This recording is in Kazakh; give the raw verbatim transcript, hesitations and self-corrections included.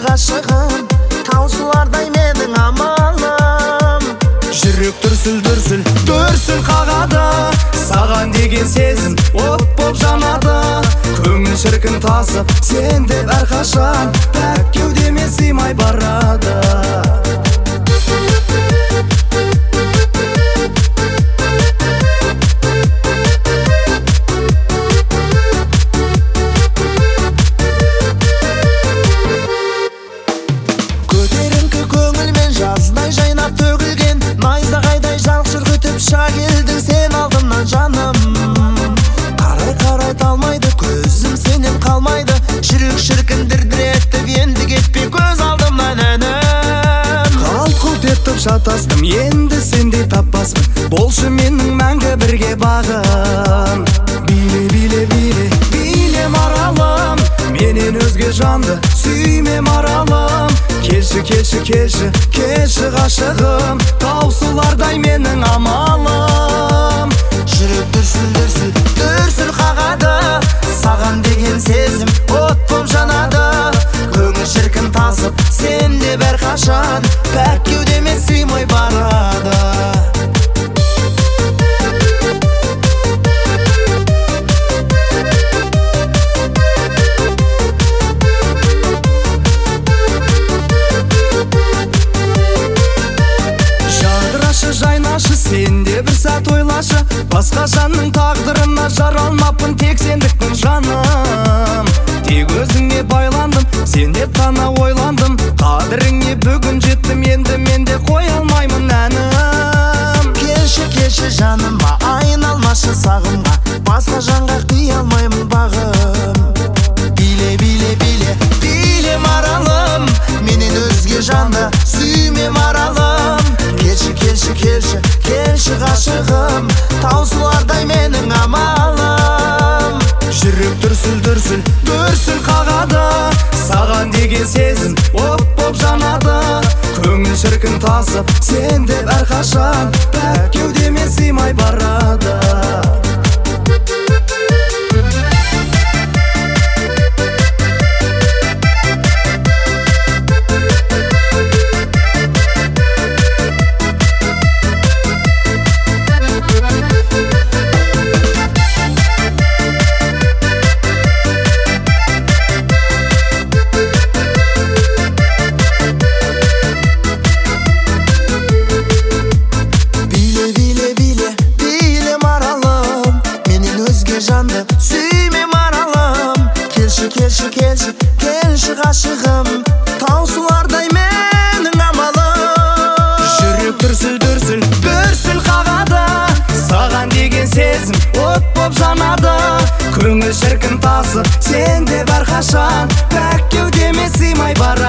ғашығым, таусылардай менің амалым. Жүрек дүрсіл-дүрсіл, дүрсіл қағады, саған деген сезім от боп жанады. Көңіл шіркін тасып, сен деп әрқашан пәк кеудеме сыймай барады. Көтеріңкі көңілмен жаздай жайнап төгілген, найзағайдай жалғыз күтіп шыға келдің сен алдымнан жаным. Қарай-қарай талмайды, көзім сенен қалмайды, жүрек шіркін дірдіретіп, енді кетпей көз алдымнан әнім. Қалт-құлт етіп шатастым, енді сендей таппаспын, болшы менің мәңгі бірге бағым. Биле, биле, биле, биле маралым, менен өзге жанды сүйме маралым. Келші, келші, келші, келші ғашығым, таусылардай менің амалым. Жүрек дүрсіл-дүрсіл, дүрсіл қағады, саған деген сезім от боп жанады. Көңіл шіркін тасып, сен деп әрқашан пәк кеудеме сыймай барады. Жайнашы, сен де бір сәт ойлашы, басқа жанның тағдырына жаралмаппын, тек сендікпін жаным. Тек өзіңе байландым, сен деп қана ойландым, қадіріңе бүгін жеттім, енді мен де қоя алмаймын әнім. Келші, келші жаныма, айналмашы сағымға, басқа жанға қия алмаймын бағым. Биле, биле, биле, биле маралым, менен өзге жанды сүйме маралым. Келші, келші, келші, келші ғашығым, таусылардай менің амалым. Жүрек дүрсіл-дүрсіл, дүрсіл қағады, саған деген сезім от боп жанады. Көңіл шіркін тасып, сен деп әрқашан пәк кеудеме сыймай барады. Сүйме маралым, келші, келші, келші, келші ғашығым, таусылардай менің амалым. Жүрек дүрсіл-дүрсіл, дүрсіл қағады, саған деген сезім от боп жанады. Көңіл шіркін тасып, сен деп әрқашан пәк кеудеме сыймай бар